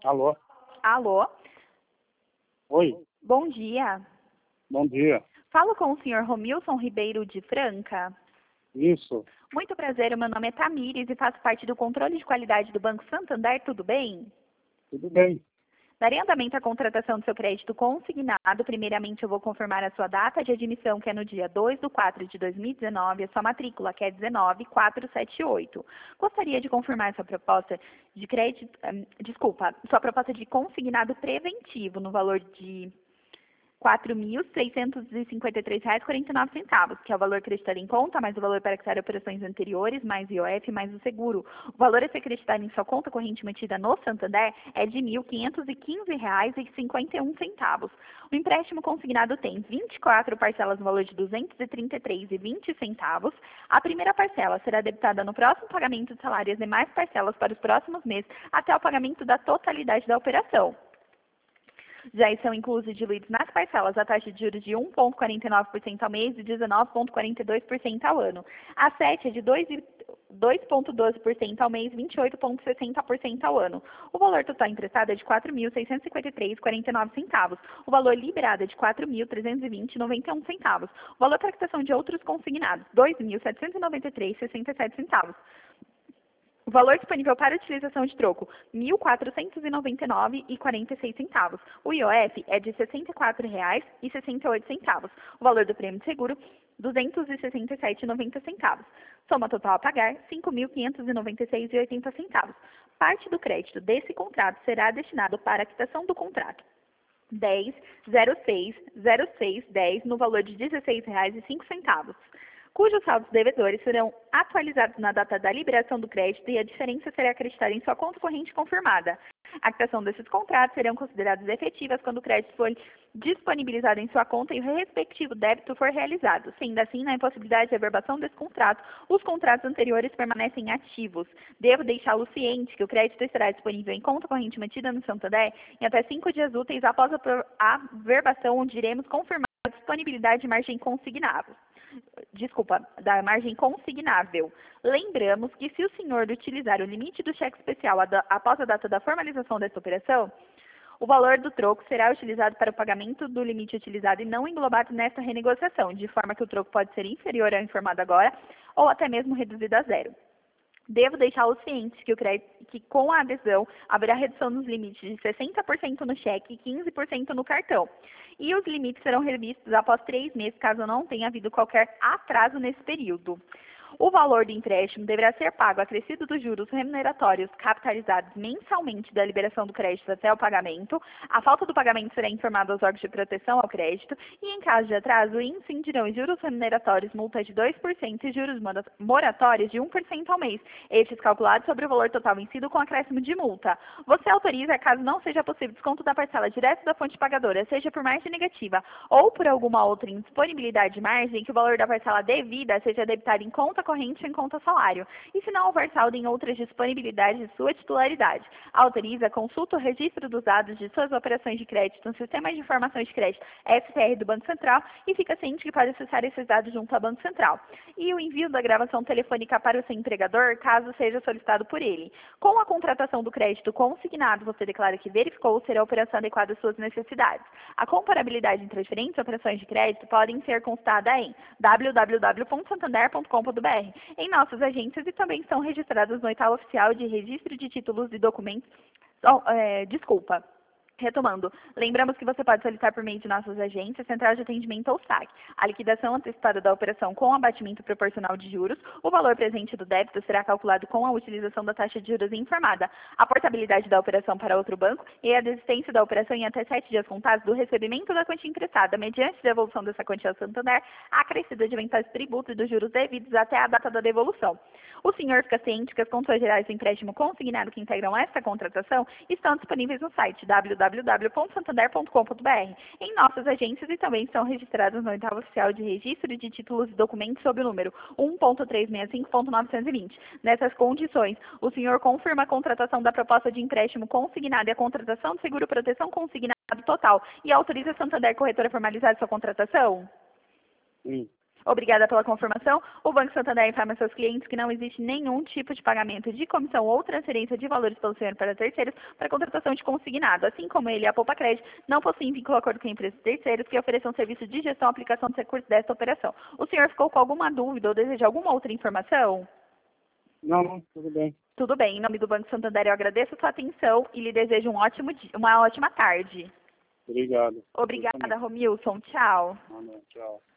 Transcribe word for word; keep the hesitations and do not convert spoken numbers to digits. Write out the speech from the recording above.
Alô? Alô? Oi, Bom dia. bom dia. Falo com o senhor Romilson Ribeiro de Franca. Isso, Muito prazer, o meu nome é Tamires e faço parte do controle de qualidade do Banco Santander, tudo bem? tudo bem. Darei andamento à contratação do seu crédito consignado. Primeiramente, eu vou confirmar a sua data de admissão, que é no dia dois de quatro de dois mil e dezenove, a sua matrícula, que é dezenove quatrocentos e setenta e oito. Gostaria de confirmar sua proposta de crédito, hum, desculpa, sua proposta de consignado preventivo no valor de quatro mil seiscentos e cinquenta e três reais e quarenta e nove centavos, que é o valor creditado em conta, mais o valor para quitar operações anteriores, mais I O F, mais o seguro. O valor a ser creditado em sua conta corrente mantida no Santander é de mil quinhentos e quinze reais e cinquenta e um centavos. O empréstimo consignado tem vinte e quatro parcelas no valor de duzentos e trinta e três reais e vinte centavos. A primeira parcela será debitada no próximo pagamento de salário e as demais parcelas para os próximos meses, até o pagamento da totalidade da operação. Já estão inclusos e diluídos nas parcelas a taxa de juros de um vírgula quarenta e nove por cento ao mês e dezenove vírgula quarenta e dois por cento ao ano. A sete é de dois vírgula doze por cento ao mês e vinte e oito vírgula sessenta por cento ao ano. O valor total emprestado é de quatro mil seiscentos e cinquenta e três reais e quarenta e nove centavos. O valor liberado é de quatro mil trezentos e vinte reais e noventa e um centavos. O valor para quitação de outros consignados, dois mil setecentos e noventa e três reais e sessenta e sete centavos. O valor disponível para utilização de troco, mil quatrocentos e noventa e nove reais e quarenta e seis centavos. O I O F é de sessenta e quatro reais e sessenta e oito centavos. O valor do prêmio de seguro, duzentos e sessenta e sete reais e noventa centavos. Soma total a pagar, cinco mil quinhentos e noventa e seis reais e oitenta centavos. Parte do crédito desse contrato será destinado para a quitação do contrato. dez zero seis zero seis dez no valor de dezesseis reais e cinco centavos. Cujos saldos devedores serão atualizados na data da liberação do crédito e a diferença será acreditada em sua conta corrente confirmada. A quitação desses contratos serão consideradas efetivas quando o crédito for disponibilizado em sua conta e o respectivo débito for realizado. Sendo assim, na impossibilidade de averbação desse contrato, os contratos anteriores permanecem ativos. Devo deixá-lo ciente que o crédito estará disponível em conta corrente mantida no Santander em até cinco dias úteis após a averbação, onde iremos confirmar a disponibilidade de margem consignável. Desculpa, da margem consignável. Lembramos que se o senhor utilizar o limite do cheque especial após a data da formalização desta operação, o valor do troco será utilizado para o pagamento do limite utilizado e não englobado nesta renegociação, de forma que o troco pode ser inferior ao informado agora ou até mesmo reduzido a zero. Devo deixá-los cientes que, o crédito, que com a adesão haverá redução nos limites de sessenta por cento no cheque e quinze por cento no cartão. E os limites serão revistos após três meses, caso não tenha havido qualquer atraso nesse período. O valor do empréstimo deverá ser pago acrescido dos juros remuneratórios capitalizados mensalmente da liberação do crédito até o pagamento. A falta do pagamento será informada aos órgãos de proteção ao crédito e, em caso de atraso, incidirão juros remuneratórios, multa de dois por cento e juros moratórios de um por cento ao mês, estes calculados sobre o valor total vencido com acréscimo de multa. Você autoriza, caso não seja possível desconto da parcela direto da fonte pagadora, seja por margem negativa ou por alguma outra indisponibilidade de margem, que o valor da parcela devida seja debitado em conta corrente em conta salário, e se não houver saldo em outras disponibilidades de sua titularidade. Autoriza, consulta o registro dos dados de suas operações de crédito no Sistema de Informações de Crédito S C R do Banco Central e fica ciente que pode acessar esses dados junto ao Banco Central. E o envio da gravação telefônica para o seu empregador, caso seja solicitado por ele. Com a contratação do crédito consignado, você declara que verificou ser a operação adequada às suas necessidades. A comparabilidade entre as diferentes operações de crédito podem ser consultada em w w w ponto santander ponto com ponto b r, em nossas agências, e também são registradas no edital oficial de registro de títulos e documentos. Oh, é, desculpa. Retomando, lembramos que você pode solicitar por meio de nossas agências, Central de Atendimento ou S A C, a liquidação antecipada da operação com abatimento proporcional de juros. O valor presente do débito será calculado com a utilização da taxa de juros informada, a portabilidade da operação para outro banco e a desistência da operação em até sete dias contados do recebimento da quantia emprestada, mediante devolução dessa quantia ao Santander, acrescida de eventuais tributos e dos juros devidos até a data da devolução. O senhor fica ciente que as condições gerais do empréstimo consignado que integram esta contratação estão disponíveis no site w w w ponto santander ponto com ponto b r, em nossas agências, e também estão registradas no edital oficial de registro de títulos e documentos sob o número um ponto trezentos e sessenta e cinco ponto novecentos e vinte. Nessas condições, o senhor confirma a contratação da proposta de empréstimo consignado e a contratação de seguro proteção consignado total e autoriza a Santander Corretora a formalizar sua contratação? Sim. Obrigada pela confirmação. O Banco Santander informa a seus clientes que não existe nenhum tipo de pagamento de comissão ou transferência de valores pelo senhor para terceiros para contratação de consignado. Assim como ele e a Poupa Crédito não possuem vínculo ou acordo com empresas terceiros que ofereçam serviço de gestão e aplicação de recursos desta operação. O senhor ficou com alguma dúvida ou deseja alguma outra informação? Não, não, tudo bem. Tudo bem. Em nome do Banco Santander, eu agradeço a sua atenção e lhe desejo um ótimo dia, uma ótima tarde. Obrigado. Obrigada, Romilson. Tchau. Ah, não, tchau.